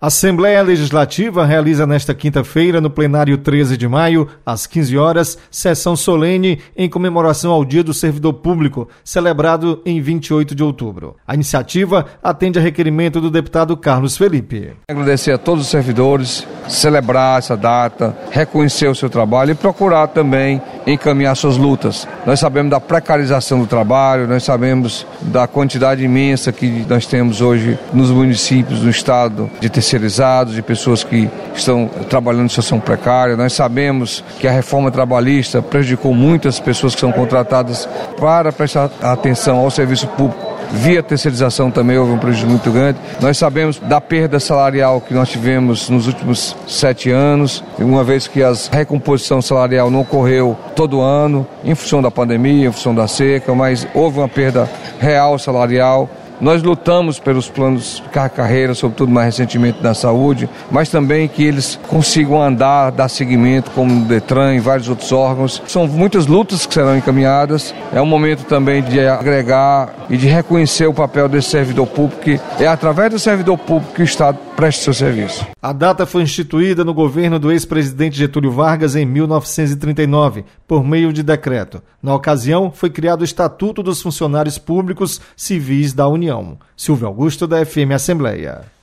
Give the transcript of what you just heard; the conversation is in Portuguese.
A Assembleia Legislativa realiza nesta quinta-feira, no plenário 13 de maio, às 15 horas, sessão solene em comemoração ao Dia do Servidor Público, celebrado em 28 de outubro. A iniciativa atende a requerimento do deputado Carlos Felipe. Agradecer a todos os servidores, celebrar essa data, reconhecer o seu trabalho e procurar também encaminhar suas lutas. Nós sabemos da precarização do trabalho, nós sabemos da quantidade imensa que nós temos hoje nos municípios, no estado, de terceirizados, de pessoas que estão trabalhando em situação precária. Nós sabemos que a reforma trabalhista prejudicou muitas pessoas que são contratadas para prestar atenção ao serviço público. Via terceirização também houve um prejuízo muito grande. Nós sabemos da perda salarial que nós tivemos nos últimos 7 anos, uma vez que a recomposição salarial não ocorreu todo ano, em função da pandemia, em função da seca, mas houve uma perda real salarial. Nós lutamos pelos planos de carreira, sobretudo mais recentemente na saúde, mas também que eles consigam andar, dar seguimento, como o Detran e vários outros órgãos. São muitas lutas que serão encaminhadas. É um momento também de agregar e de reconhecer o papel desse servidor público, que é através do servidor público que o Estado presta seu serviço. A data foi instituída no governo do ex-presidente Getúlio Vargas em 1939, por meio de decreto. Na ocasião, foi criado o Estatuto dos Funcionários Públicos Civis da União. Silvio Augusto, da FM Assembleia.